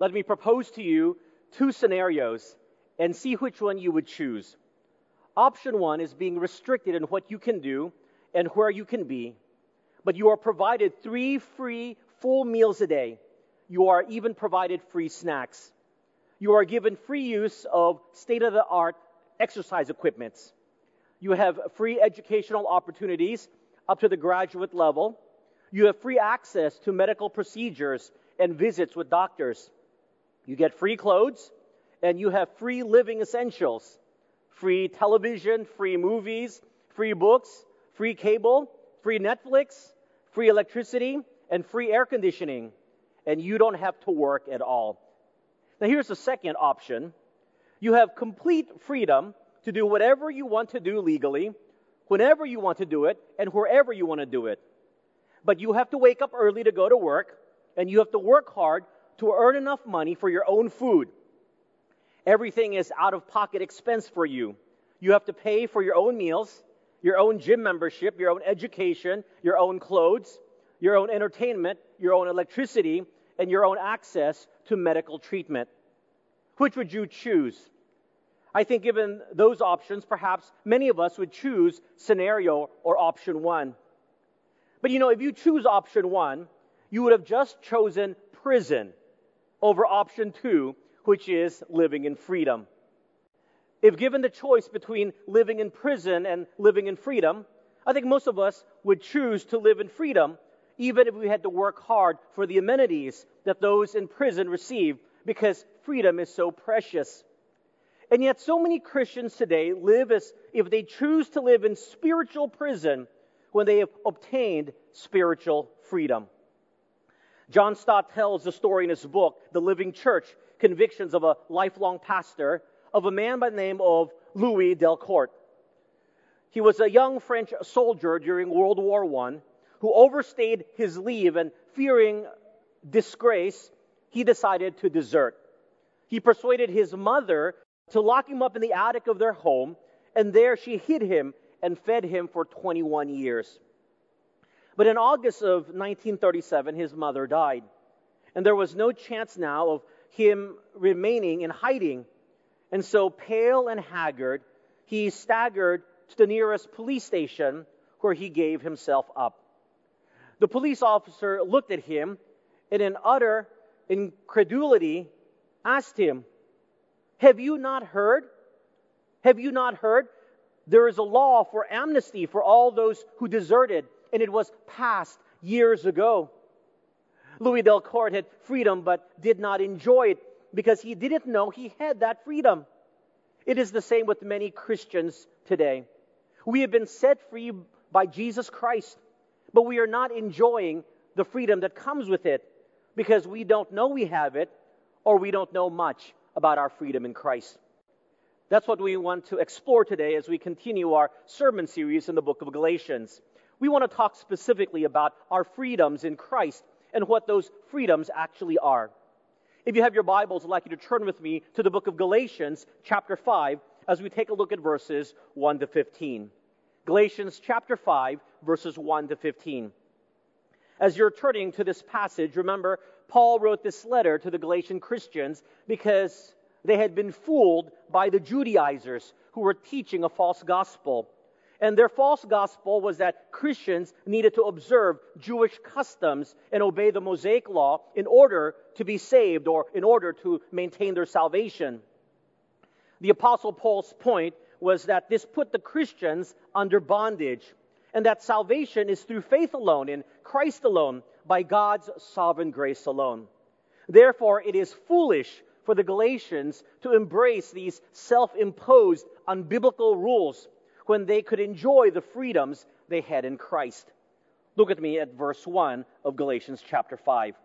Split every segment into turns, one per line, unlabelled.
let me propose to you two scenarios and see which one you would choose. Option one is being restricted in what you can do and where you can be, but you are provided 3 free full meals a day. You are even provided free snacks. You are given free use of state-of-the-art exercise equipments. You have free educational opportunities up to the graduate level. You have free access to medical procedures and visits with doctors. You get free clothes, and you have free living essentials. Free television, free movies, free books, free cable, free Netflix, free electricity, and free air conditioning. And you don't have to work at all. Now here's the second option. You have complete freedom to do whatever you want to do legally, whenever you want to do it, and wherever you want to do it. But you have to wake up early to go to work, and you have to work hard to earn enough money for your own food. Everything is out-of-pocket expense for you. You have to pay for your own meals, your own gym membership, your own education, your own clothes, your own entertainment, your own electricity, and your own access to medical treatment. Which would you choose? I think given those options, perhaps many of us would choose scenario or option one. But if you choose option one, you would have just chosen prison over option two, which is living in freedom. If given the choice between living in prison and living in freedom, I think most of us would choose to live in freedom, even if we had to work hard for the amenities that those in prison receive, because freedom is so precious. And yet so many Christians today live as if they choose to live in spiritual prison when they have obtained spiritual freedom. John Stott tells the story in his book, The Living Church, Convictions of a Lifelong Pastor, of a man by the name of Louis Delcourt. He was a young French soldier during World War I who overstayed his leave, and fearing disgrace, he decided to desert. He persuaded his mother to lock him up in the attic of their home, and there she hid him and fed him for 21 years. But in August of 1937, his mother died, and there was no chance now of him remaining in hiding. And so, pale and haggard, he staggered to the nearest police station where he gave himself up. The police officer looked at him and in utter incredulity asked him, "Have you not heard? Have you not heard? There is a law for amnesty for all those who deserted, and it was passed years ago." Louis Delcourt had freedom but did not enjoy it because he didn't know he had that freedom. It is the same with many Christians today. We have been set free by Jesus Christ, but we are not enjoying the freedom that comes with it because we don't know we have it, or we don't know much about our freedom in Christ. That's what we want to explore today as we continue our sermon series in the book of Galatians. We want to talk specifically about our freedoms in Christ and what those freedoms actually are. If you have your Bibles, I'd like you to turn with me to the book of Galatians, chapter 5, as we take a look at verses 1 to 15. Galatians chapter 5, verses 1 to 15. As you're turning to this passage, remember, Paul wrote this letter to the Galatian Christians because they had been fooled by the Judaizers who were teaching a false gospel. And their false gospel was that Christians needed to observe Jewish customs and obey the Mosaic law in order to be saved, or in order to maintain their salvation. The Apostle Paul's point was that this put the Christians under bondage, and that salvation is through faith alone, in Christ alone, by God's sovereign grace alone. Therefore, it is foolish for the Galatians to embrace these self-imposed, unbiblical rules when they could enjoy the freedoms they had in Christ. Look at me at verse 1 of Galatians chapter 5.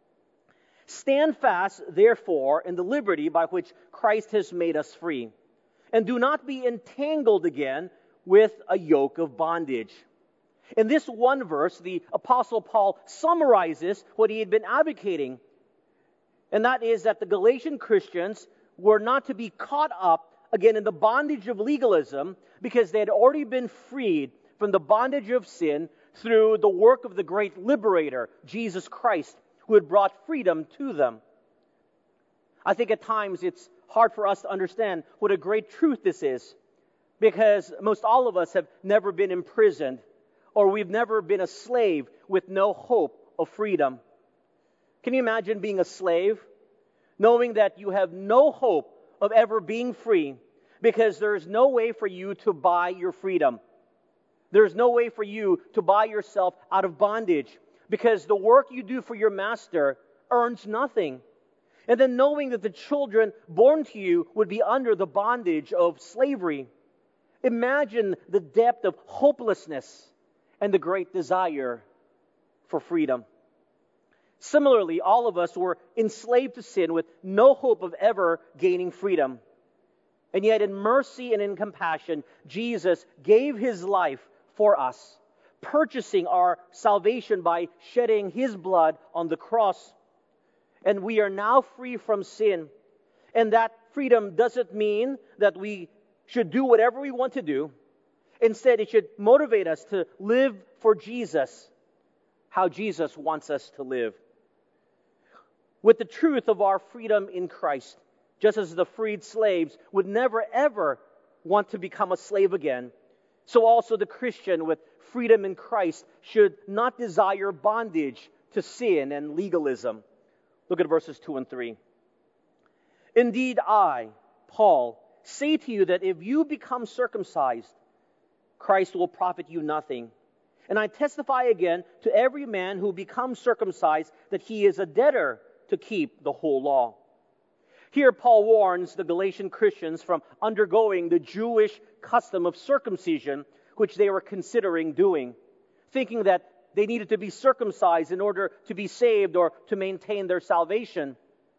"Stand fast, therefore, in the liberty by which Christ has made us free, and do not be entangled again with a yoke of bondage." In this one verse, the Apostle Paul summarizes what he had been advocating, and that is that the Galatian Christians were not to be caught up again in the bondage of legalism, because they had already been freed from the bondage of sin through the work of the great liberator, Jesus Christ, who had brought freedom to them. I think at times it's hard for us to understand what a great truth this is, because most all of us have never been imprisoned, or we've never been a slave with no hope of freedom. Can you imagine being a slave, knowing that you have no hope of ever being free, because there's no way for you to buy your freedom? There's no way for you to buy yourself out of bondage, because the work you do for your master earns nothing. And then knowing that the children born to you would be under the bondage of slavery. Imagine the depth of hopelessness and the great desire for freedom. Similarly, all of us were enslaved to sin with no hope of ever gaining freedom. And yet in mercy and in compassion, Jesus gave His life for us, purchasing our salvation by shedding His blood on the cross. And we are now free from sin. And that freedom doesn't mean that we should do whatever we want to do. Instead, it should motivate us to live for Jesus, how Jesus wants us to live. With the truth of our freedom in Christ, just as the freed slaves would never ever want to become a slave again, so also the Christian with freedom in Christ should not desire bondage to sin and legalism. Look at verses 2 and 3. Indeed, I, Paul, say to you that if you become circumcised, Christ will profit you nothing. And I testify again to every man who becomes circumcised that he is a debtor to keep the whole law. Here Paul warns the Galatian Christians from undergoing the Jewish custom of circumcision, which they were considering doing, thinking that they needed to be circumcised in order to be saved or to maintain their salvation.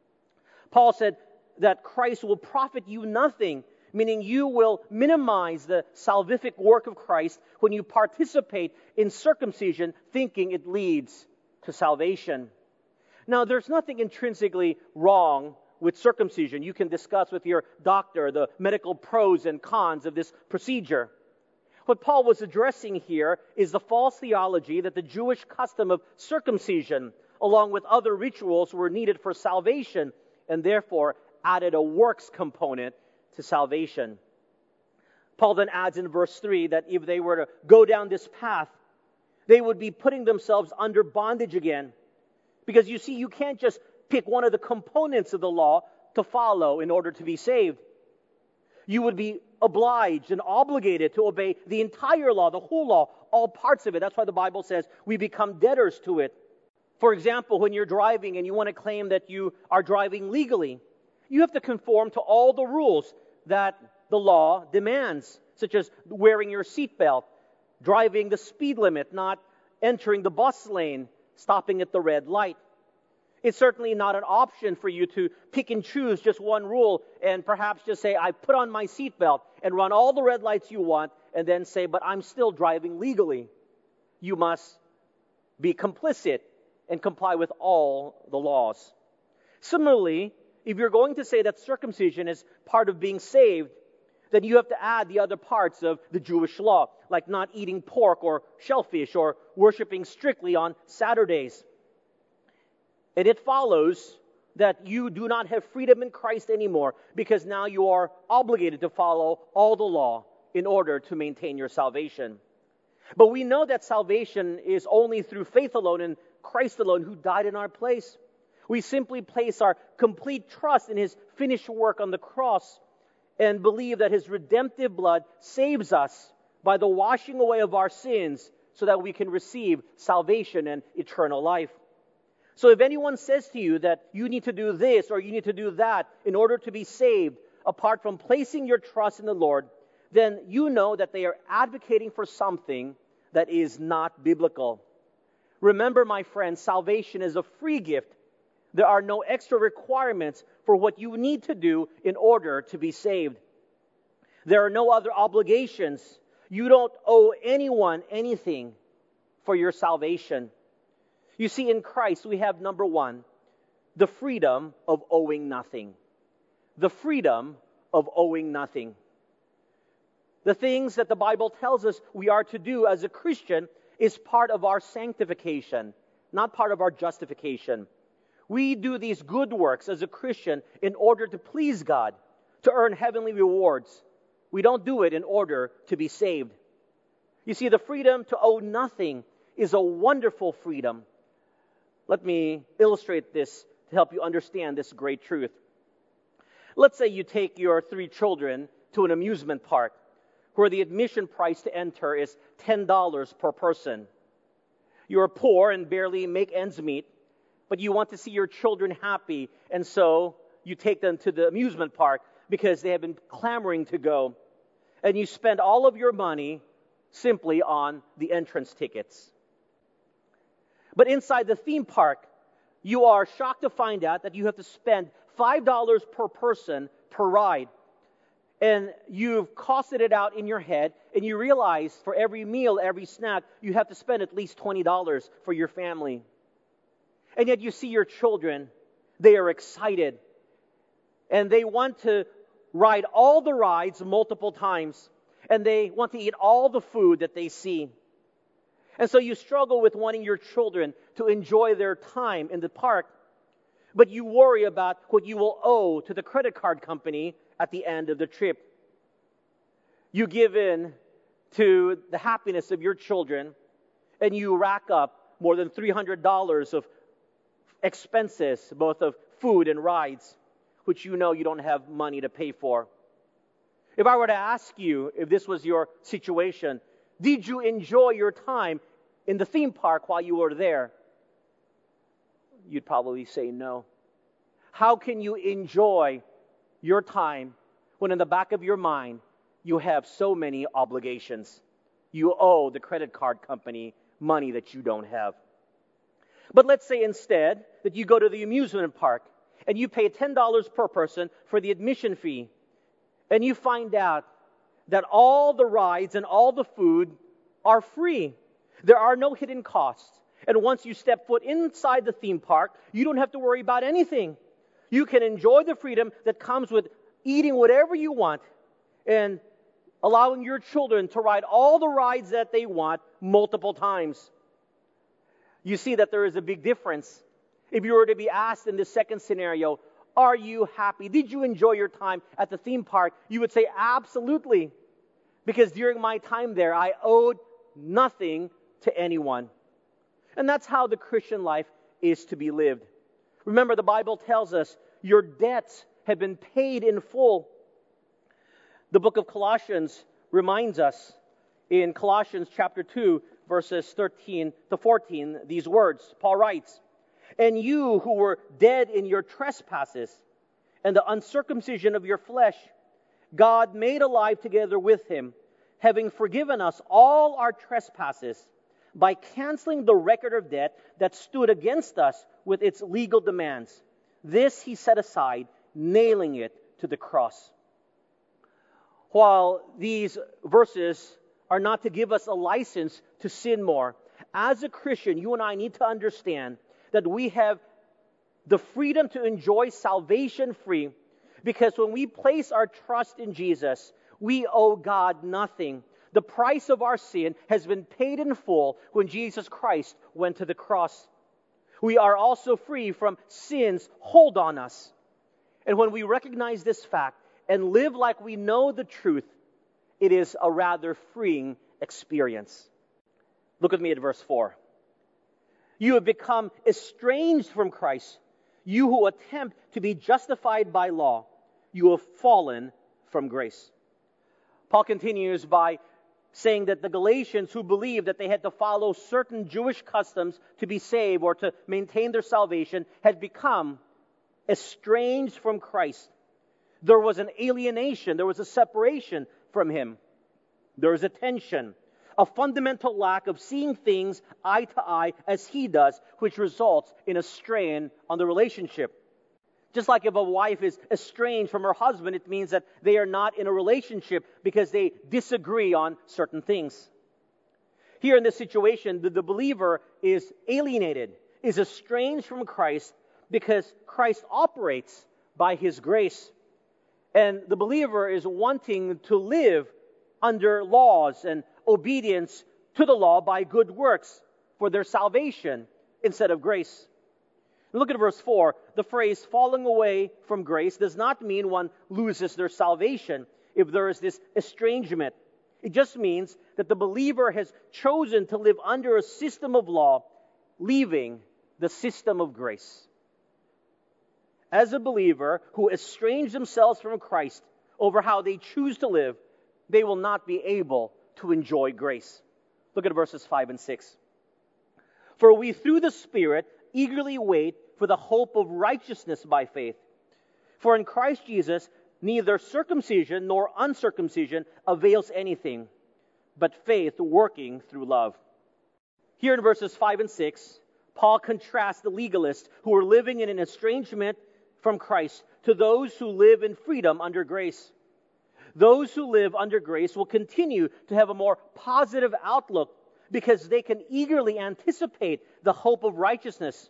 Paul said that Christ will profit you nothing, meaning you will minimize the salvific work of Christ when you participate in circumcision, thinking it leads to salvation. Now, there's nothing intrinsically wrong with circumcision. You can discuss with your doctor the medical pros and cons of this procedure. What Paul was addressing here is the false theology that the Jewish custom of circumcision, along with other rituals, were needed for salvation, and therefore added a works component to salvation. Paul then adds in verse 3 that if they were to go down this path, they would be putting themselves under bondage again. Because you see, you can't just pick one of the components of the law to follow in order to be saved. You would be obliged and obligated to obey the entire law, the whole law, all parts of it. That's why the Bible says we become debtors to it. For example, when you're driving and you want to claim that you are driving legally, you have to conform to all the rules that the law demands, such as wearing your seatbelt, driving the speed limit, not entering the bus lane, stopping at the red light. It's certainly not an option for you to pick and choose just one rule and perhaps just say, I put on my seatbelt and run all the red lights you want, and then say, but I'm still driving legally. You must be complicit and comply with all the laws. Similarly, if you're going to say that circumcision is part of being saved, then you have to add the other parts of the Jewish law, like not eating pork or shellfish or worshiping strictly on Saturdays. And it follows that you do not have freedom in Christ anymore, because now you are obligated to follow all the law in order to maintain your salvation. But we know that salvation is only through faith alone in Christ alone, who died in our place. We simply place our complete trust in His finished work on the cross and believe that His redemptive blood saves us by the washing away of our sins so that we can receive salvation and eternal life. So if anyone says to you that you need to do this or you need to do that in order to be saved, apart from placing your trust in the Lord, then you know that they are advocating for something that is not biblical. Remember, my friends, salvation is a free gift. There are no extra requirements for what you need to do in order to be saved. There are no other obligations. You don't owe anyone anything for your salvation. You see, in Christ, we have, number one, the freedom of owing nothing. The freedom of owing nothing. The things that the Bible tells us we are to do as a Christian is part of our sanctification, not part of our justification. We do these good works as a Christian in order to please God, to earn heavenly rewards. We don't do it in order to be saved. You see, the freedom to owe nothing is a wonderful freedom. Let me illustrate this to help you understand this great truth. Let's say you take your 3 children to an amusement park where the admission price to enter is $10 per person. You're poor and barely make ends meet, but you want to see your children happy, and so you take them to the amusement park because they have been clamoring to go. And you spend all of your money simply on the entrance tickets. But inside the theme park, you are shocked to find out that you have to spend $5 per person per ride. And you've costed it out in your head, and you realize for every meal, every snack, you have to spend at least $20 for your family. And yet you see your children, they are excited. And they want to ride all the rides multiple times. And they want to eat all the food that they see. And so you struggle with wanting your children to enjoy their time in the park, but you worry about what you will owe to the credit card company at the end of the trip. You give in to the happiness of your children, and you rack up more than $300 of expenses, both of food and rides, which you know you don't have money to pay for. If I were to ask you if this was your situation, did you enjoy your time in the theme park while you were there? You'd probably say no. How can you enjoy your time when in the back of your mind you have so many obligations? You owe the credit card company money that you don't have. But let's say instead that you go to the amusement park and you pay $10 per person for the admission fee, and you find out that all the rides and all the food are free. There are no hidden costs. And once you step foot inside the theme park, you don't have to worry about anything. You can enjoy the freedom that comes with eating whatever you want and allowing your children to ride all the rides that they want multiple times. You see that there is a big difference. If you were to be asked in the second scenario, are you happy? Did you enjoy your time at the theme park? You would say, absolutely. Because during my time there, I owed nothing to anyone. And that's how the Christian life is to be lived. Remember, the Bible tells us your debts have been paid in full. The book of Colossians reminds us in Colossians chapter 2, verses 13 to 14, these words. Paul writes, "And you who were dead in your trespasses and the uncircumcision of your flesh, God made alive together with him, having forgiven us all our trespasses by canceling the record of debt that stood against us with its legal demands. This he set aside, nailing it to the cross." While these verses are not to give us a license to sin more, as a Christian, you and I need to understand that we have the freedom to enjoy salvation free, because when we place our trust in Jesus, we owe God nothing. The price of our sin has been paid in full when Jesus Christ went to the cross. We are also free from sin's hold on us. And when we recognize this fact and live like we know the truth, it is a rather freeing experience. Look with me at verse 4. You have become estranged from Christ. You who attempt to be justified by law, you have fallen from grace. Paul continues by saying that the Galatians who believed that they had to follow certain Jewish customs to be saved or to maintain their salvation had become estranged from Christ. There was an alienation. There was a separation from him. There was a tension, a fundamental lack of seeing things eye to eye as he does, which results in a strain on the relationship. Just like if a wife is estranged from her husband, it means that they are not in a relationship because they disagree on certain things. Here in this situation, the believer is alienated, is estranged from Christ because Christ operates by his grace. And the believer is wanting to live under laws and obedience to the law by good works for their salvation instead of grace. Look at verse 4. The phrase falling away from grace does not mean one loses their salvation if there is this estrangement. It just means that the believer has chosen to live under a system of law, leaving the system of grace. As a believer who estrange themselves from Christ over how they choose to live, they will not be able to enjoy grace. Look at verses 5 and 6. For we through the Spirit eagerly wait for the hope of righteousness by faith. For in Christ Jesus neither circumcision nor uncircumcision avails anything, but faith working through love. Here in verses 5 and 6, Paul contrasts the legalists who are living in an estrangement from Christ to those who live in freedom under grace. Those who live under grace will continue to have a more positive outlook because they can eagerly anticipate the hope of righteousness,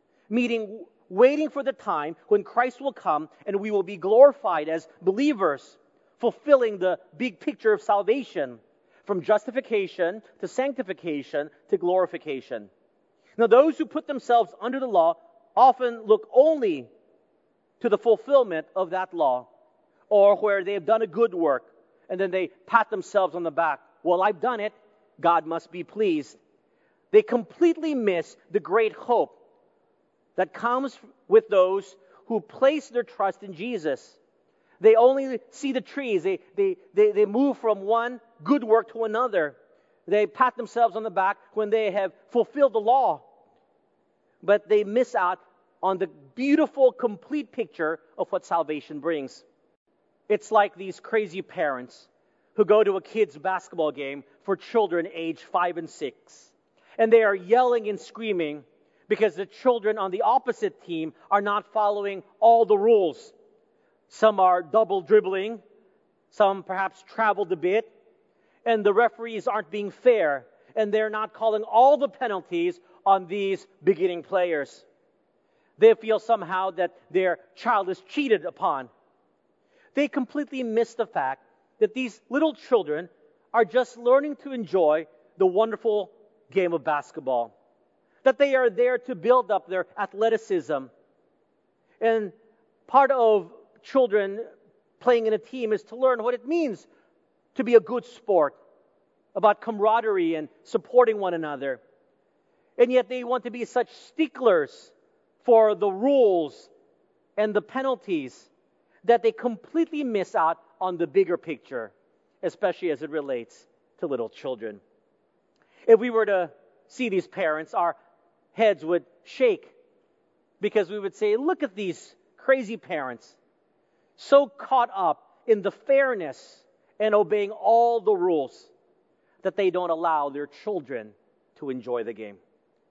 waiting for the time when Christ will come and we will be glorified as believers, fulfilling the big picture of salvation, from justification to sanctification to glorification. Now, those who put themselves under the law often look only to the fulfillment of that law, or where they have done a good work, and then they pat themselves on the back. Well, I've done it. God must be pleased. They completely miss the great hope that comes with those who place their trust in Jesus. They only see the trees. They move from one good work to another. They pat themselves on the back when they have fulfilled the law. But they miss out on the beautiful, complete picture of what salvation brings. It's like these crazy parents who go to a kid's basketball game for children aged 5 and 6. And they are yelling and screaming because the children on the opposite team are not following all the rules. Some are double dribbling, some perhaps traveled a bit, and the referees aren't being fair, and they're not calling all the penalties on these beginning players. They feel somehow that their child is cheated upon. They completely miss the fact that these little children are just learning to enjoy the wonderful game of basketball, that they are there to build up their athleticism. And part of children playing in a team is to learn what it means to be a good sport, about camaraderie and supporting one another. And yet they want to be such sticklers for the rules and the penalties that they completely miss out on the bigger picture, especially as it relates to little children. If we were to see these parents, our heads would shake because we would say, look at these crazy parents, so caught up in the fairness and obeying all the rules that they don't allow their children to enjoy the game.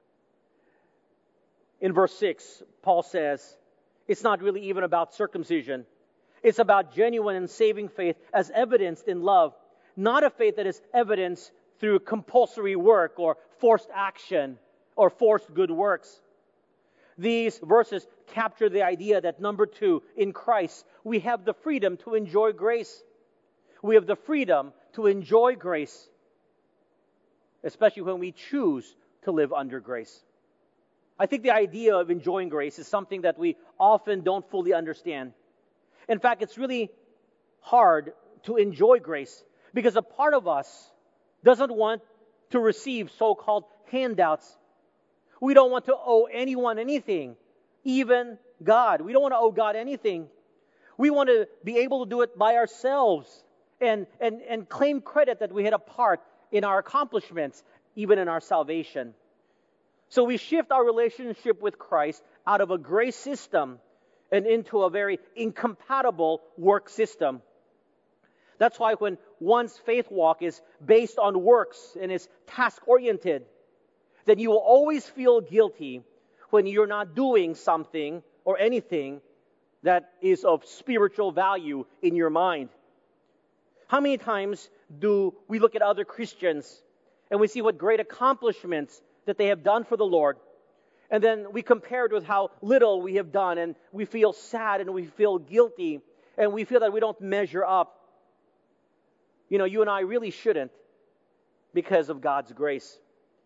In verse 6, Paul says, it's not really even about circumcision. It's about genuine and saving faith as evidenced in love, not a faith that is evidenced through compulsory work or forced action or forced good works. These verses capture the idea that, number 2, in Christ, we have the freedom to enjoy grace. We have the freedom to enjoy grace, especially when we choose to live under grace. I think the idea of enjoying grace is something that we often don't fully understand. In fact, it's really hard to enjoy grace because a part of us doesn't want to receive so-called handouts. We don't want to owe anyone anything, even God. We don't want to owe God anything. We want to be able to do it by ourselves and claim credit that we had a part in our accomplishments, even in our salvation. So we shift our relationship with Christ out of a grace system and into a very incompatible work system. That's why when one's faith walk is based on works and is task-oriented, then you will always feel guilty when you're not doing something or anything that is of spiritual value in your mind. How many times do we look at other Christians and we see what great accomplishments that they have done for the Lord, and then we compare it with how little we have done, and we feel sad and we feel guilty, and we feel that we don't measure up. You know, you and I really shouldn't, because of God's grace.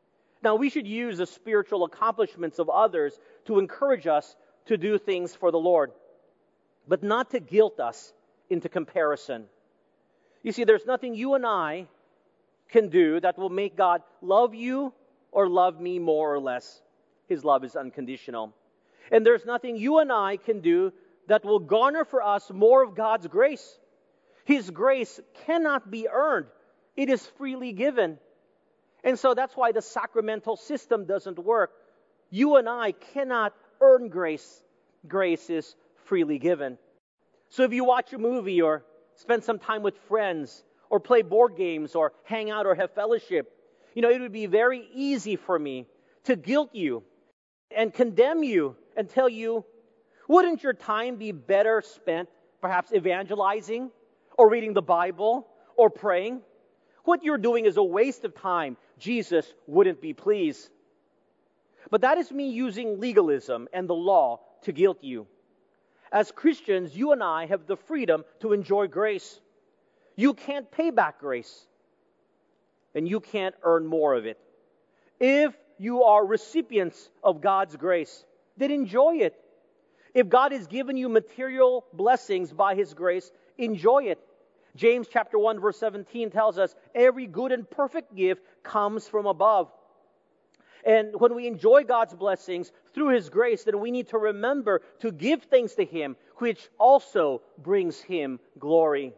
Now, we should use the spiritual accomplishments of others to encourage us to do things for the Lord, but not to guilt us into comparison. You see, there's nothing you and I can do that will make God love you or love me more or less. His love is unconditional. And there's nothing you and I can do that will garner for us more of God's grace. His grace cannot be earned. It is freely given. And so that's why the sacramental system doesn't work. You and I cannot earn grace. Grace is freely given. So if you watch a movie or spend some time with friends or play board games or hang out or have fellowship, it would be very easy for me to guilt you and condemn you and tell you, wouldn't your time be better spent perhaps evangelizing or reading the Bible or praying? What you're doing is a waste of time. Jesus wouldn't be pleased. But that is me using legalism and the law to guilt you. As Christians, you and I have the freedom to enjoy grace. You can't pay back grace, and you can't earn more of it. If you are recipients of God's grace, then enjoy it. If God has given you material blessings by His grace, enjoy it. James chapter 1 verse 17 tells us, every good and perfect gift comes from above. And when we enjoy God's blessings through His grace, then we need to remember to give thanks to Him, which also brings Him glory.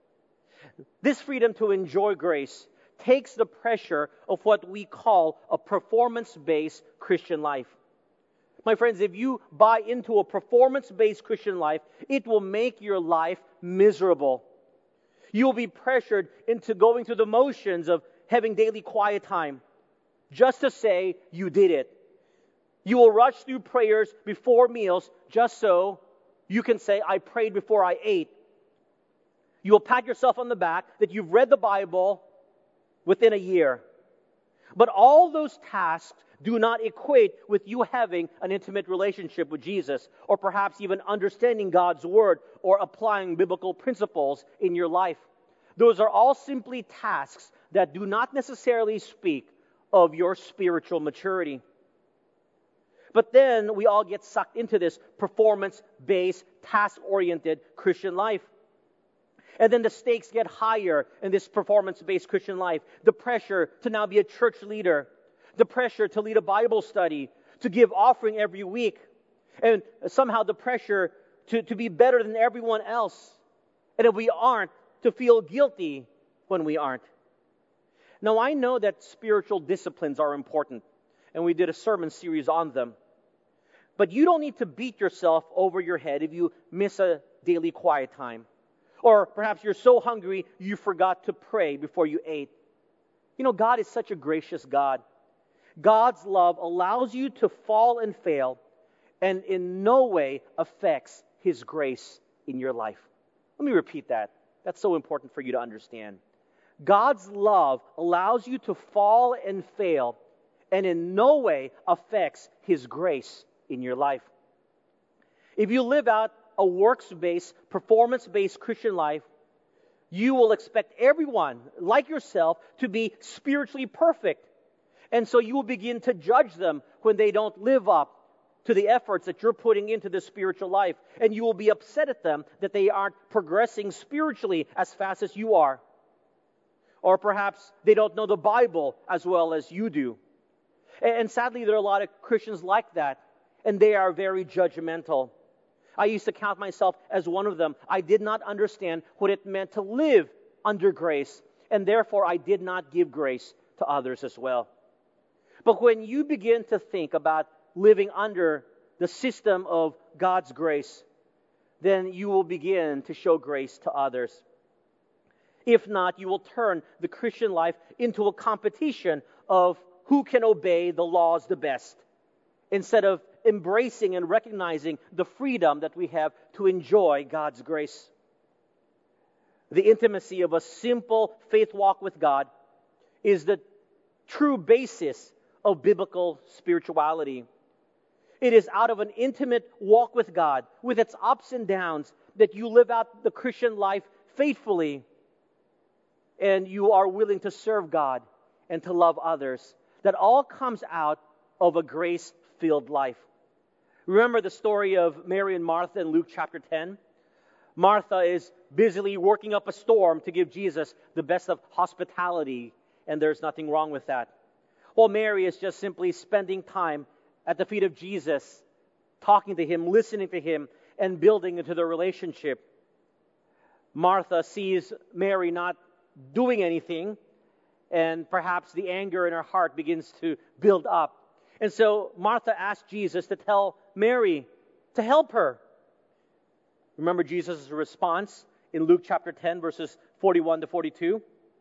This freedom to enjoy grace takes the pressure of what we call a performance-based Christian life. My friends, if you buy into a performance-based Christian life, it will make your life miserable. You will be pressured into going through the motions of having daily quiet time, just to say you did it. You will rush through prayers before meals just so you can say, I prayed before I ate. You will pat yourself on the back that you've read the Bible within a year. But all those tasks do not equate with you having an intimate relationship with Jesus, or perhaps even understanding God's Word or applying biblical principles in your life. Those are all simply tasks that do not necessarily speak of your spiritual maturity. But then we all get sucked into this performance-based, task-oriented Christian life. And then the stakes get higher in this performance-based Christian life. The pressure to now be a church leader. The pressure to lead a Bible study. To give offering every week. And somehow the pressure to be better than everyone else. And if we aren't, to feel guilty when we aren't. Now, I know that spiritual disciplines are important. And we did a sermon series on them. But you don't need to beat yourself over your head if you miss a daily quiet time. Or perhaps you're so hungry you forgot to pray before you ate. God is such a gracious God. God's love allows you to fall and fail and in no way affects His grace in your life. Let me repeat that. That's so important for you to understand. God's love allows you to fall and fail and in no way affects His grace in your life. If you live out a works-based, performance-based Christian life, you will expect everyone, like yourself, to be spiritually perfect. And so you will begin to judge them when they don't live up to the efforts that you're putting into this spiritual life. And you will be upset at them that they aren't progressing spiritually as fast as you are. Or perhaps they don't know the Bible as well as you do. And sadly, there are a lot of Christians like that. And they are very judgmental. I used to count myself as one of them. I did not understand what it meant to live under grace, and therefore I did not give grace to others as well. But when you begin to think about living under the system of God's grace, then you will begin to show grace to others. If not, you will turn the Christian life into a competition of who can obey the laws the best, instead of embracing and recognizing the freedom that we have to enjoy God's grace. The intimacy of a simple faith walk with God is the true basis of biblical spirituality. It is out of an intimate walk with God, with its ups and downs, that you live out the Christian life faithfully, and you are willing to serve God and to love others. that all comes out of a grace-filled life. Remember the story of Mary and Martha in Luke chapter 10? Martha is busily working up a storm to give Jesus the best of hospitality, and there's nothing wrong with that. While Mary is just simply spending time at the feet of Jesus, talking to Him, listening to Him, and building into their relationship. Martha sees Mary not doing anything, and perhaps the anger in her heart begins to build up. And so Martha asked Jesus to tell Mary to help her. Remember Jesus' response in Luke chapter 10, verses 41 to 42?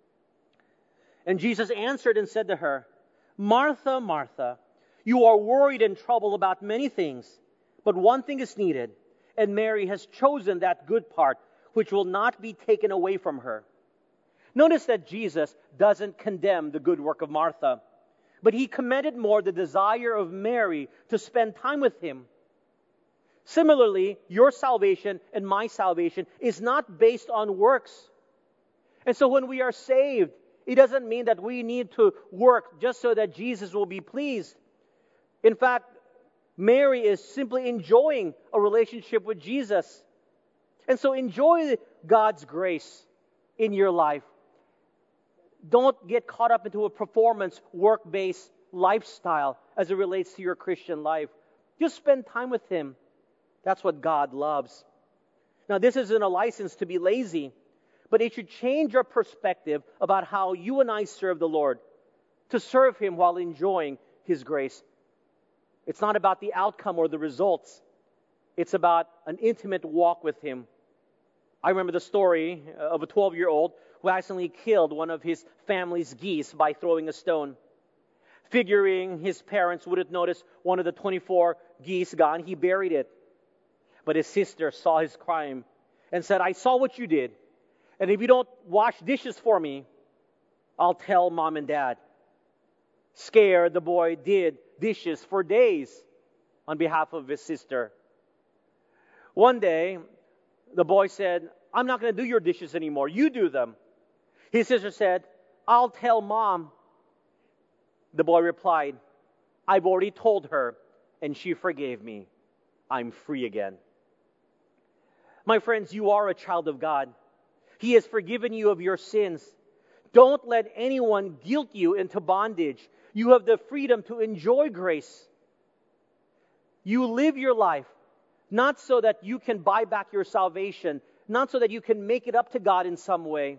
And Jesus answered and said to her, Martha, Martha, you are worried and troubled about many things, but one thing is needed, and Mary has chosen that good part, which will not be taken away from her. Notice that Jesus doesn't condemn the good work of Martha, but He commended more the desire of Mary to spend time with Him. Similarly, your salvation and my salvation is not based on works. And so when we are saved, it doesn't mean that we need to work just so that Jesus will be pleased. In fact, Mary is simply enjoying a relationship with Jesus. And so enjoy God's grace in your life. Don't get caught up into a performance, work-based lifestyle as it relates to your Christian life. Just spend time with Him. That's what God loves. Now, this isn't a license to be lazy, but it should change your perspective about how you and I serve the Lord, to serve Him while enjoying His grace. It's not about the outcome or the results. It's about an intimate walk with Him. I remember the story of a 12-year-old who accidentally killed one of his family's geese by throwing a stone. Figuring his parents wouldn't notice one of the 24 geese gone, he buried it. But his sister saw his crime and said, I saw what you did, and if you don't wash dishes for me, I'll tell Mom and Dad. Scared, the boy did dishes for days on behalf of his sister. One day, the boy said, I'm not going to do your dishes anymore. You do them. His sister said, I'll tell Mom. The boy replied, I've already told her, and she forgave me. I'm free again. My friends, you are a child of God. He has forgiven you of your sins. Don't let anyone guilt you into bondage. You have the freedom to enjoy grace. You live your life not so that you can buy back your salvation, not so that you can make it up to God in some way.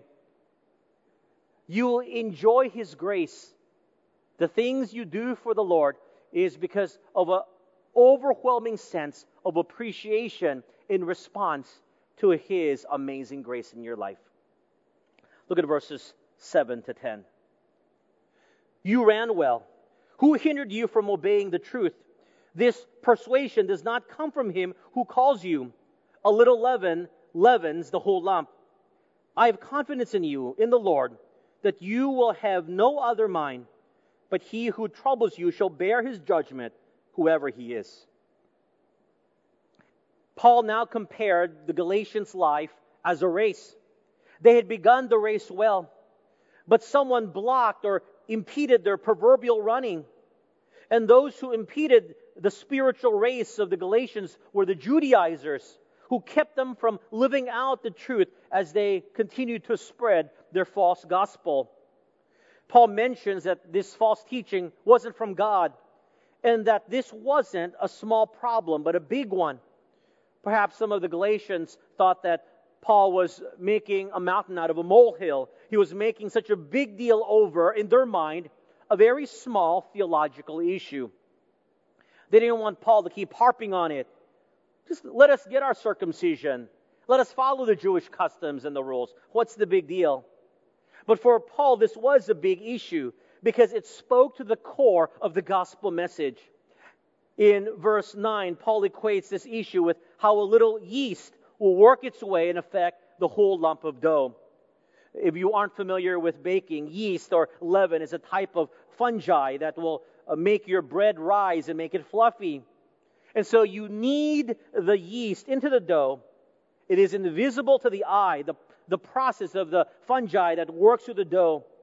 You enjoy His grace. The things you do for the Lord is because of an overwhelming sense of appreciation in response to His amazing grace in your life. Look at verses 7 to 10. You ran well. Who hindered you from obeying the truth? This persuasion does not come from Him who calls you. A little leaven leavens the whole lump. I have confidence in you, in the Lord, that you will have no other mind, but he who troubles you shall bear his judgment, whoever he is. Paul now compared the Galatians' life as a race. They had begun the race well, but someone blocked or impeded their proverbial running. And those who impeded the spiritual race of the Galatians were the Judaizers, who kept them from living out the truth as they continued to spread their false gospel. Paul mentions that this false teaching wasn't from God, and that this wasn't a small problem, but a big one. Perhaps some of the Galatians thought that Paul was making a mountain out of a molehill. He was making such a big deal over, in their mind, a very small theological issue. They didn't want Paul to keep harping on it. Just let us get our circumcision. Let us follow the Jewish customs and the rules. What's the big deal? But for Paul, this was a big issue because it spoke to the core of the gospel message. In verse 9, Paul equates this issue with how a little yeast will work its way and affect the whole lump of dough. If you aren't familiar with baking, yeast or leaven is a type of fungi that will make your bread rise and make it fluffy. And so you knead the yeast into the dough. It is invisible to the eye, the process of the fungi that works through the dough.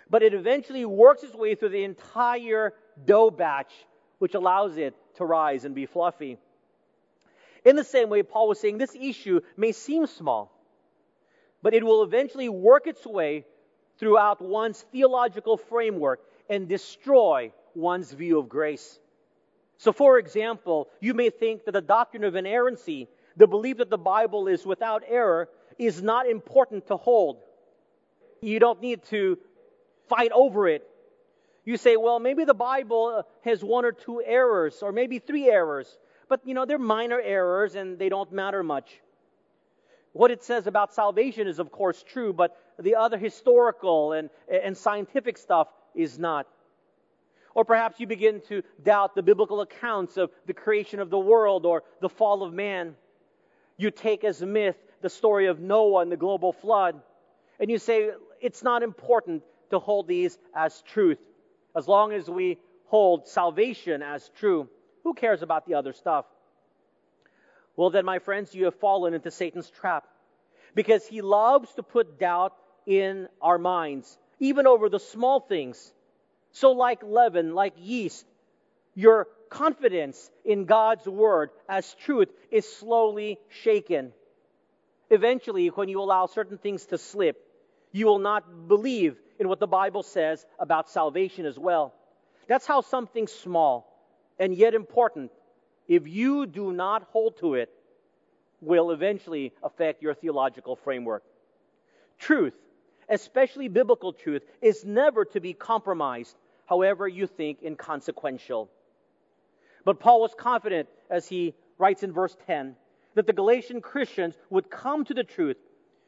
but it eventually works its way through the entire dough batch, which allows it to rise and be fluffy. In the same way, Paul was saying this issue may seem small, but it will eventually work its way throughout one's theological framework and destroy one's view of grace. So, for example, you may think that the doctrine of inerrancy, the belief that the Bible is without error, is not important to hold. You don't need to fight over it. You say, well, maybe the Bible has one or two errors, or maybe three errors. But, they're minor errors and they don't matter much. What it says about salvation is, of course, true, but the other historical and scientific stuff is not. Or perhaps you begin to doubt the biblical accounts of the creation of the world or the fall of man. You take as myth the story of Noah and the global flood, and you say, it's not important to hold these as truth. As long as we hold salvation as true, who cares about the other stuff? Well then, my friends, you have fallen into Satan's trap, because he loves to put doubt in our minds, even over the small things. So like leaven, like yeast, your confidence in God's word as truth is slowly shaken. Eventually, when you allow certain things to slip, you will not believe in what the Bible says about salvation as well. That's how something small and yet important, if you do not hold to it, will eventually affect your theological framework. Truth, especially biblical truth, is never to be compromised, however you think inconsequential. But Paul was confident, as he writes in verse 10, that the Galatian Christians would come to the truth,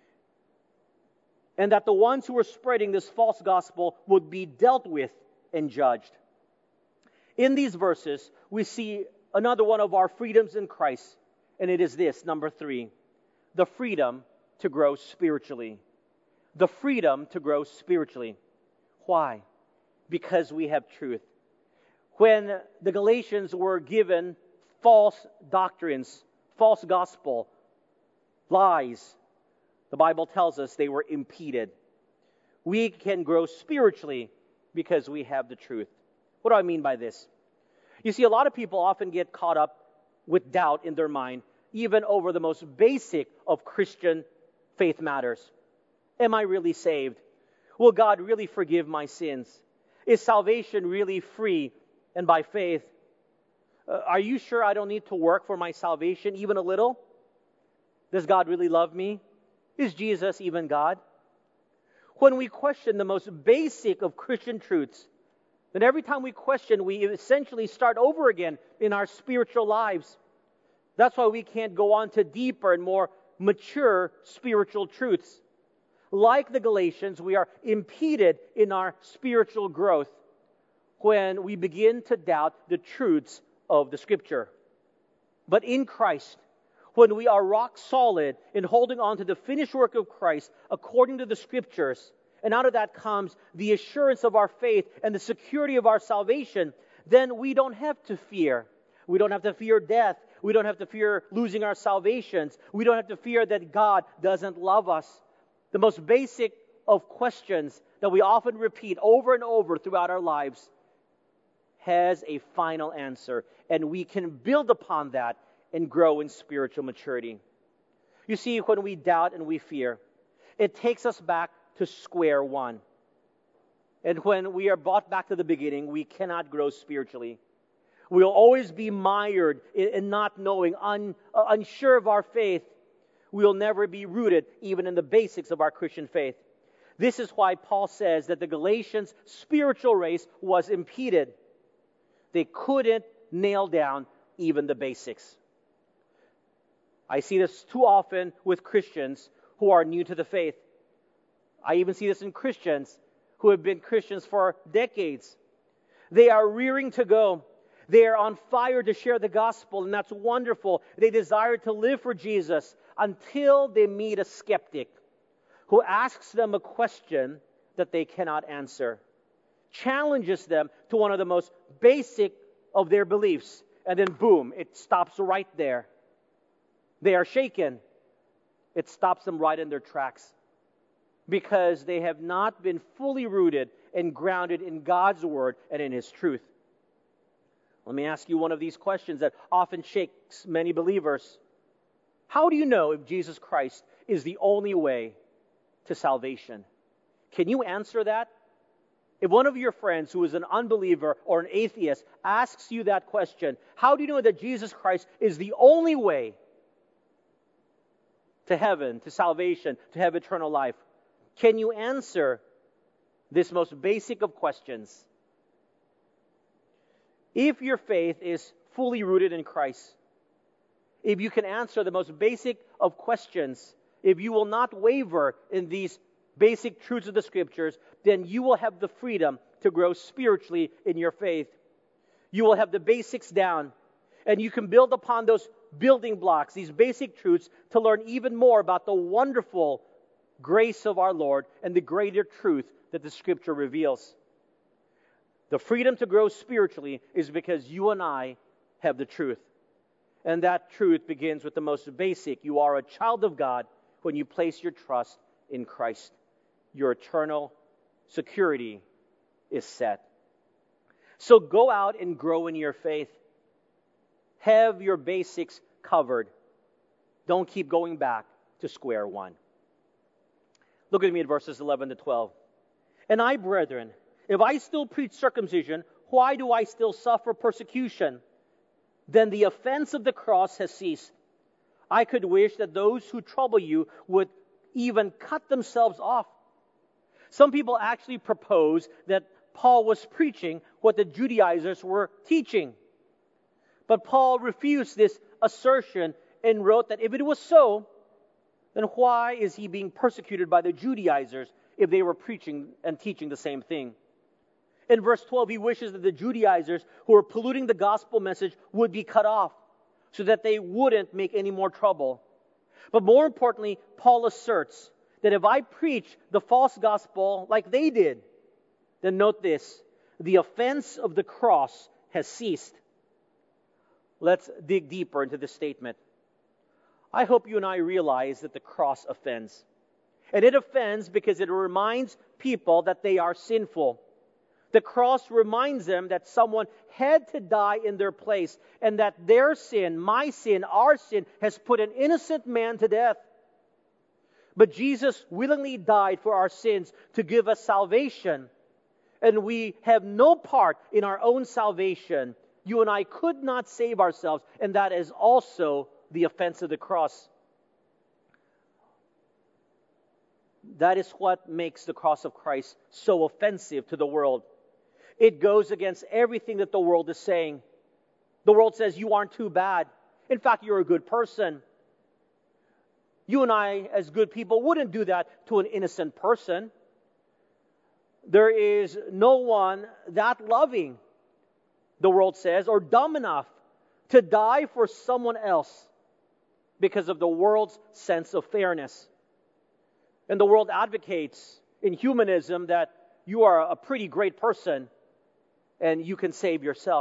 and that the ones who were spreading this false gospel would be dealt with and judged. In these verses, we see another one of our freedoms in Christ, and it is this, number 3, the freedom to grow spiritually. The freedom to grow spiritually. Why? Because we have truth. When the Galatians were given false doctrines, false gospel, lies, the Bible tells us they were impeded. We can grow spiritually because we have the truth. What do I mean by this? You see, a lot of people often get caught up with doubt in their mind, even over the most basic of Christian faith matters. Am I really saved? Will God really forgive my sins? Is salvation really free and by faith? Are you sure I don't need to work for my salvation even a little? Does God really love me? Is Jesus even God? When we question the most basic of Christian truths, then every time we question, we essentially start over again in our spiritual lives. That's why we can't go on to deeper and more mature spiritual truths. Like the Galatians, we are impeded in our spiritual growth when we begin to doubt the truths of the Scripture. But in Christ, when we are rock solid in holding on to the finished work of Christ according to the Scriptures, and out of that comes the assurance of our faith and the security of our salvation, then we don't have to fear. We don't have to fear death. We don't have to fear losing our salvations. We don't have to fear that God doesn't love us. The most basic of questions that we often repeat over and over throughout our lives has a final answer, and we can build upon that and grow in spiritual maturity. You see, when we doubt and we fear, it takes us back to square one. And when we are brought back to the beginning, we cannot grow spiritually. We'll always be mired in not knowing, unsure of our faith. We'll never be rooted even in the basics of our Christian faith. This is why Paul says that the Galatians' spiritual race was impeded. They couldn't nail down even the basics. I see this too often with Christians who are new to the faith. I even see this in Christians who have been Christians for decades. They are rearing to go. They are on fire to share the gospel, and that's wonderful. They desire to live for Jesus until they meet a skeptic who asks them a question that they cannot answer, challenges them to one of the most basic of their beliefs, and then boom, it stops right there. They are shaken. It stops them right in their tracks because they have not been fully rooted and grounded in God's Word and in His truth. Let me ask you one of these questions that often shakes many believers. How do you know if Jesus Christ is the only way to salvation? Can you answer that? If one of your friends who is an unbeliever or an atheist asks you that question, how do you know that Jesus Christ is the only way to heaven, to salvation, to have eternal life? Can you answer this most basic of questions? If your faith is fully rooted in Christ, if you can answer the most basic of questions, if you will not waver in these basic truths of the Scriptures, then you will have the freedom to grow spiritually in your faith. You will have the basics down, and you can build upon those building blocks, these basic truths, to learn even more about the wonderful grace of our Lord and the greater truth that the Scripture reveals. The freedom to grow spiritually is because you and I have the truth. And that truth begins with the most basic. You are a child of God when you place your trust in Christ. Your eternal security is set. So go out and grow in your faith. Have your basics covered. Don't keep going back to square one. Look at me at verses 11 to 12. And I, brethren, if I still preach circumcision, why do I still suffer persecution? Then the offense of the cross has ceased. I could wish that those who trouble you would even cut themselves off. Some people actually propose that Paul was preaching what the Judaizers were teaching. But Paul refused this assertion and wrote that if it was so, then why is he being persecuted by the Judaizers if they were preaching and teaching the same thing? In verse 12, he wishes that the Judaizers who are polluting the gospel message would be cut off so that they wouldn't make any more trouble. But more importantly, Paul asserts that if I preach the false gospel like they did, then note this, the offense of the cross has ceased. Let's dig deeper into this statement. I hope you and I realize that the cross offends. And it offends because it reminds people that they are sinful. The cross reminds them that someone had to die in their place and that their sin, my sin, our sin, has put an innocent man to death. But Jesus willingly died for our sins to give us salvation. And we have no part in our own salvation. You and I could not save ourselves, and that is also the offense of the cross. That is what makes the cross of Christ so offensive to the world. It goes against everything that the world is saying. The world says you aren't too bad. In fact, you're a good person. You and I, as good people, wouldn't do that to an innocent person. There is no one that loving, the world says, or dumb enough to die for someone else because of the world's sense of fairness. And the world advocates in humanism that you are a pretty great person and you can save yourself.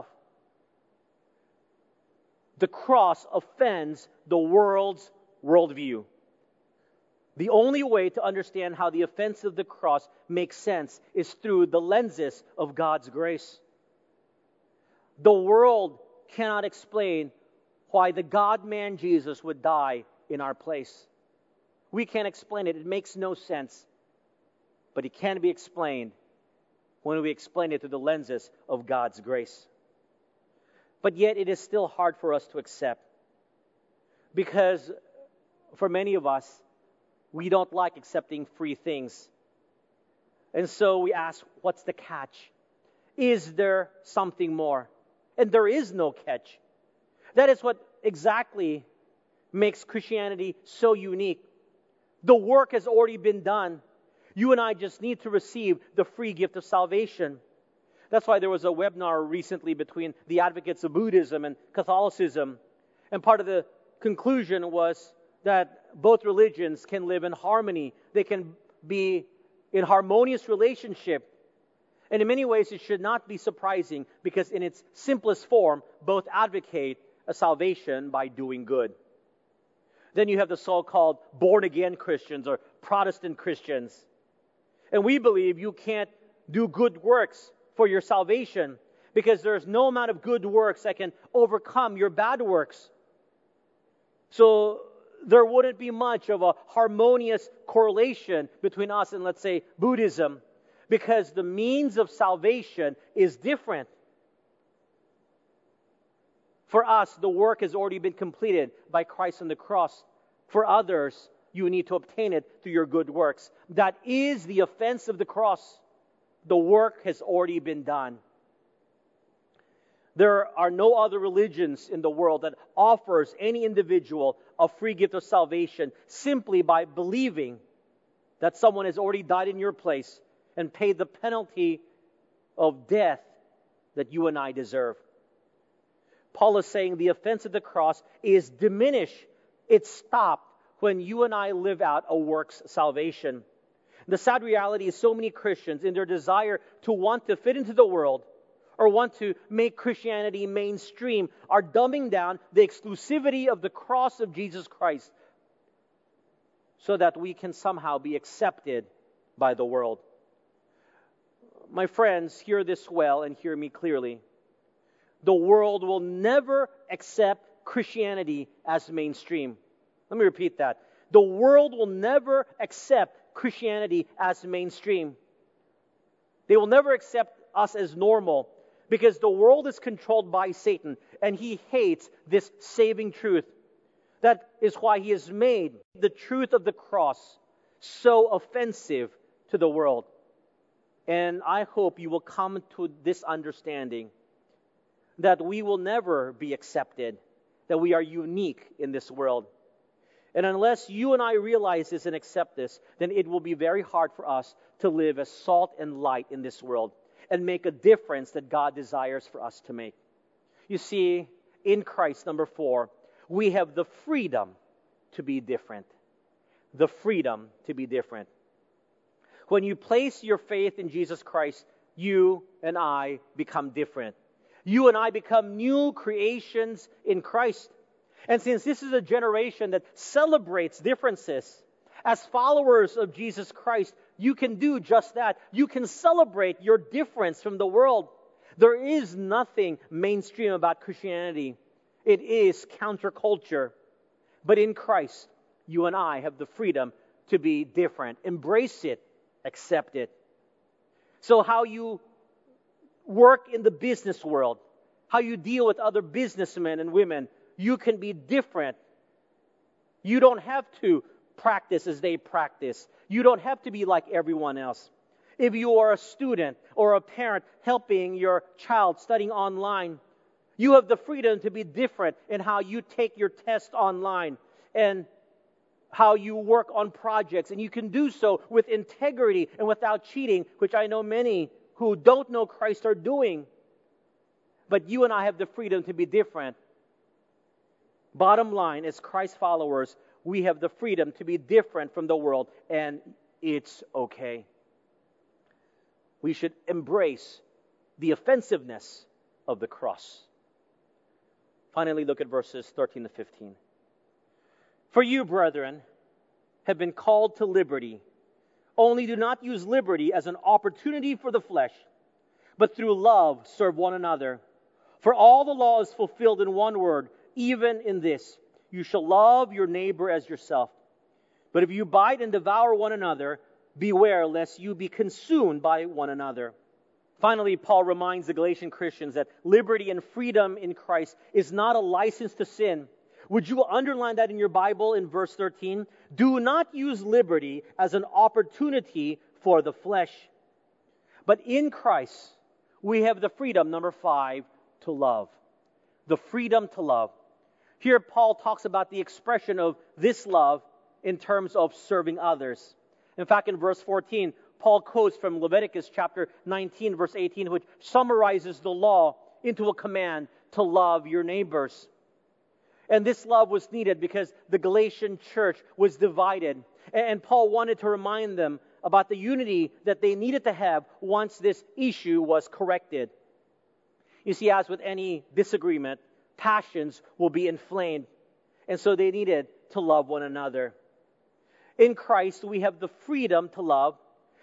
The cross offends the world's worldview. The only way to understand how the offense of the cross makes sense is through the lenses of God's grace. The world cannot explain why the God-man Jesus would die in our place. We can't explain it. It makes no sense. But it can be explained when we explain it through the lenses of God's grace. But yet it is still hard for us to accept. Because for many of us, we don't like accepting free things. And so we ask, what's the catch? Is there something more? And there is no catch. That is what exactly makes Christianity so unique. The work has already been done. You and I just need to receive the free gift of salvation. That's why there was a webinar recently between the advocates of Buddhism and Catholicism. And part of the conclusion was that both religions can live in harmony. They can be in harmonious relationship. And in many ways, it should not be surprising because in its simplest form, both advocate a salvation by doing good. Then you have the so-called born-again Christians or Protestant Christians. And we believe you can't do good works for your salvation, because there's no amount of good works that can overcome your bad works. So there wouldn't be much of a harmonious correlation between us and, let's say, Buddhism, because the means of salvation is different. For us, the work has already been completed by Christ on the cross. For others, you need to obtain it through your good works. That is the offense of the cross. The work has already been done. There are no other religions in the world that offers any individual a free gift of salvation simply by believing that someone has already died in your place and paid the penalty of death that you and I deserve. Paul is saying the offense of the cross is diminished. It's stopped when you and I live out a works salvation. The sad reality is so many Christians, in their desire to want to fit into the world or want to make Christianity mainstream, are dumbing down the exclusivity of the cross of Jesus Christ so that we can somehow be accepted by the world. My friends, hear this well and hear me clearly. The world will never accept Christianity as mainstream. Let me repeat that. The world will never accept Christianity as mainstream. They will never accept us as normal because the world is controlled by Satan and he hates this saving truth. That is why he has made the truth of the cross so offensive to the world. And I hope you will come to this understanding that we will never be accepted, that we are unique in this world. And unless you and I realize this and accept this, then it will be very hard for us to live as salt and light in this world and make a difference that God desires for us to make. You see, in Christ, number 4, we have the freedom to be different. The freedom to be different. When you place your faith in Jesus Christ, you and I become different. You and I become new creations in Christ. And since this is a generation that celebrates differences, as followers of Jesus Christ, you can do just that. You can celebrate your difference from the world. There is nothing mainstream about Christianity. It is counterculture. But in Christ, you and I have the freedom to be different. Embrace it. Accept it. So how you work in the business world, how you deal with other businessmen and women, you can be different. You don't have to practice as they practice. You don't have to be like everyone else. If you are a student or a parent helping your child studying online, you have the freedom to be different in how you take your test online and how you work on projects. And you can do so with integrity and without cheating, which I know many who don't know Christ are doing. But you and I have the freedom to be different. Bottom line, as Christ followers, we have the freedom to be different from the world, and it's okay. We should embrace the offensiveness of the cross. Finally, look at verses 13 to 15. For you, brethren, have been called to liberty. Only do not use liberty as an opportunity for the flesh, but through love serve one another. For all the law is fulfilled in one word, even in this: you shall love your neighbor as yourself. But if you bite and devour one another, beware lest you be consumed by one another. Finally, Paul reminds the Galatian Christians that liberty and freedom in Christ is not a license to sin. Would you underline that in your Bible in verse 13? Do not use liberty as an opportunity for the flesh. But in Christ, we have the freedom, number 5, to love. The freedom to love. Here, Paul talks about the expression of this love in terms of serving others. In fact, in verse 14, Paul quotes from Leviticus chapter 19, verse 18, which summarizes the law into a command to love your neighbors. And this love was needed because the Galatian church was divided. And Paul wanted to remind them about the unity that they needed to have once this issue was corrected. You see, as with any disagreement, passions will be inflamed. And so they needed to love one another. In Christ, we have the freedom to love,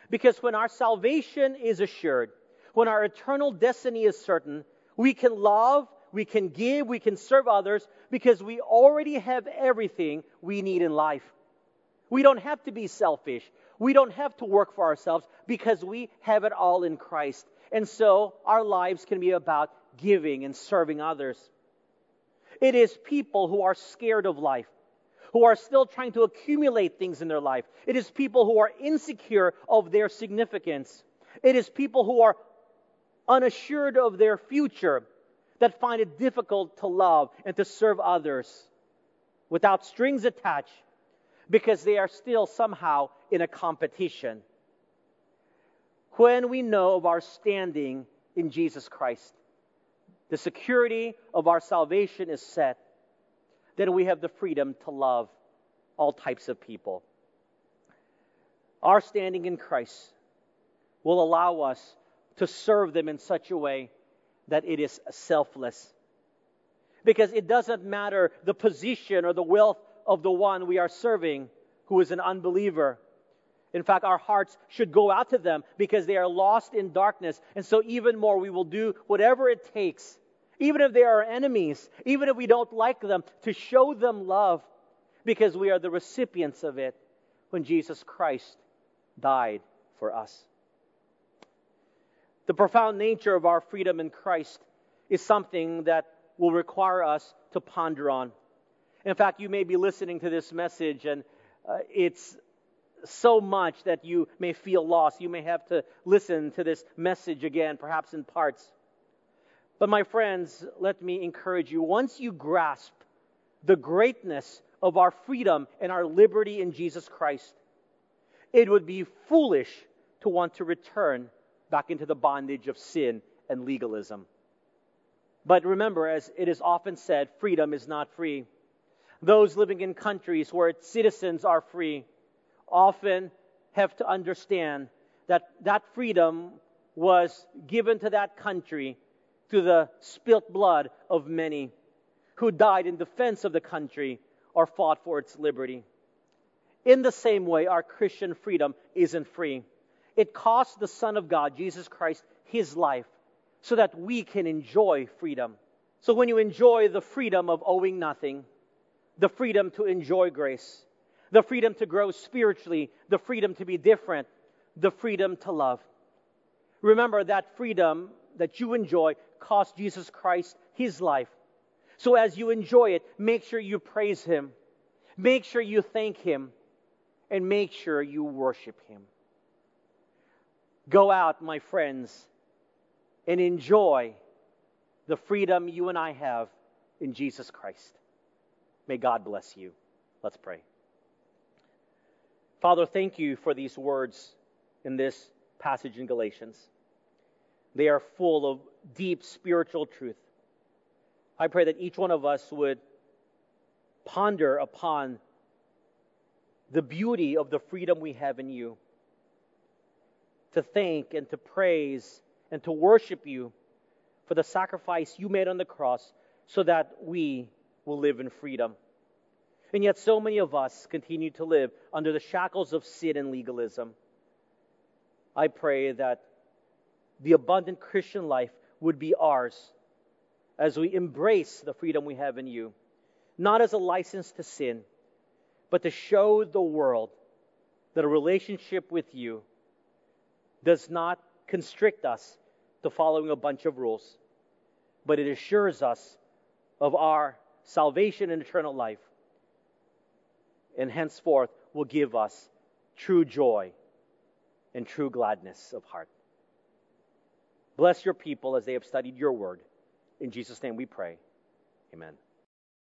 Because when our salvation is assured, when our eternal destiny is certain, we can love, we can give, we can serve others because we already have everything we need in life. We don't have to be selfish. We don't have to work for ourselves because we have it all in Christ. And so our lives can be about giving and serving others. It is people who are scared of life, who are still trying to accumulate things in their life. It is people who are insecure of their significance. It is people who are unassured of their future that find it difficult to love and to serve others without strings attached because they are still somehow in a competition. When we know of our standing in Jesus Christ, the security of our salvation is set, then we have the freedom to love all types of people. Our standing in Christ will allow us to serve them in such a way that it is selfless. Because it doesn't matter the position or the wealth of the one we are serving who is an unbeliever. In fact, our hearts should go out to them because they are lost in darkness. And so even more, we will do whatever it takes, even if they are enemies, even if we don't like them, to show them love because we are the recipients of it when Jesus Christ died for us. The profound nature of our freedom in Christ is something that will require us to ponder on. In fact, you may be listening to this message and it's so much that you may feel lost. You may have to listen to this message again, perhaps in parts. But my friends, let me encourage you. Once you grasp the greatness of our freedom and our liberty in Jesus Christ, it would be foolish to want to return back into the bondage of sin and legalism. But remember, as it is often said, freedom is not free. Those living in countries where its citizens are free often have to understand that that freedom was given to that country through the spilt blood of many who died in defense of the country or fought for its liberty. In the same way, our Christian freedom isn't free. It cost the Son of God, Jesus Christ, His life so that we can enjoy freedom. So when you enjoy the freedom of owing nothing, the freedom to enjoy grace, the freedom to grow spiritually, the freedom to be different, the freedom to love. Remember that freedom that you enjoy cost Jesus Christ His life. So as you enjoy it, make sure you praise Him, make sure you thank Him, and make sure you worship Him. Go out, my friends, and enjoy the freedom you and I have in Jesus Christ. May God bless you. Let's pray. Father, thank you for these words in this passage in Galatians. They are full of deep spiritual truth. I pray that each one of us would ponder upon the beauty of the freedom we have in you, to thank and to praise and to worship you for the sacrifice you made on the cross so that we will live in freedom. And yet so many of us continue to live under the shackles of sin and legalism. I pray that the abundant Christian life would be ours as we embrace the freedom we have in you, not as a license to sin, but to show the world that a relationship with you does not constrict us to following a bunch of rules, but it assures us of our salvation and eternal life, and henceforth will give us true joy and true gladness of heart. Bless your people as they have studied your word. In Jesus' name we pray. Amen.